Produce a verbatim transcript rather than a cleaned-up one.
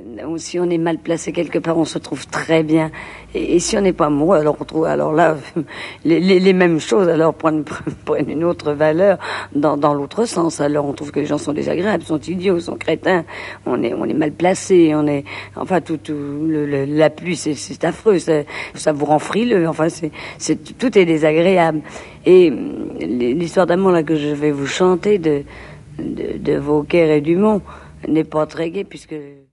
si on est mal placé quelque part, on se trouve très bien. Et, et si on n'est pas amoureux, alors on trouve, alors là, les, les, les mêmes choses, alors prennent, prennent une autre valeur dans, dans l'autre sens. Alors on trouve que les gens sont désagréables, sont idiots, sont crétins. On est, on est mal placé, on est, enfin tout, tout le, le, la pluie, c'est, c'est affreux, ça, ça vous rend frileux. Enfin, c'est, c'est, tout est désagréable. Et l'histoire d'amour là que je vais vous chanter de, de, de Vauquer et Dumont n'est pas très gaie puisque